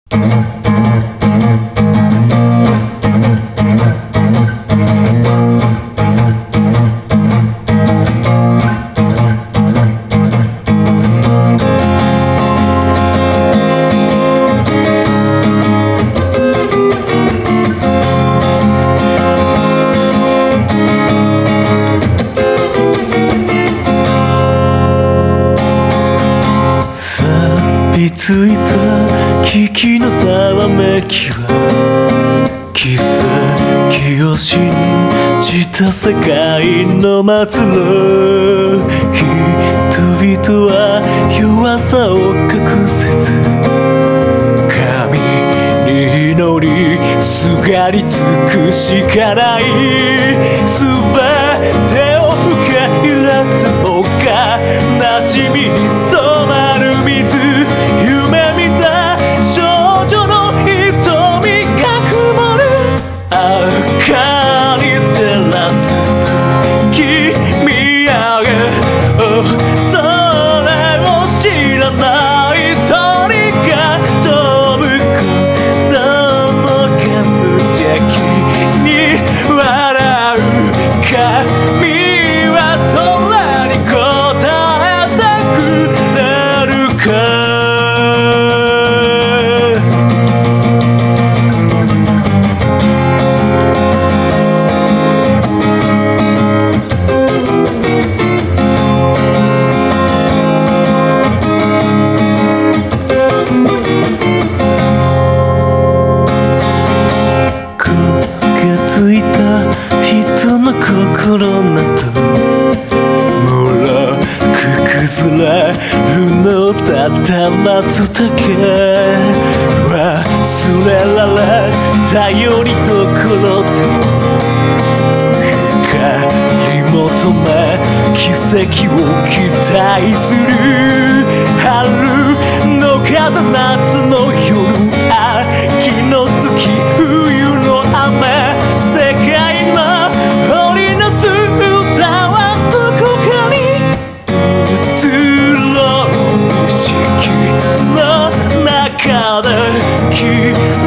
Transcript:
ついた危機のざわめきは奇跡を信じた世界の末路。人々は弱さを隠せず神に祈りすがりつくしかない。すべてを受け入れた方が馴染みに染まる水。夢見た少女の瞳が曇る。明かり照らす月見上げ、それを知らない鳥が飛ぶこともが無邪気に笑う。神は空に答えてくれるか。ついた人の心などもろく崩れるのだった松茸。忘れられたよりどころで光求め奇跡を期待する。春の風夏の夜秋の月冬の雨、世界の織りなす歌はどこかに移ろう。意識の中で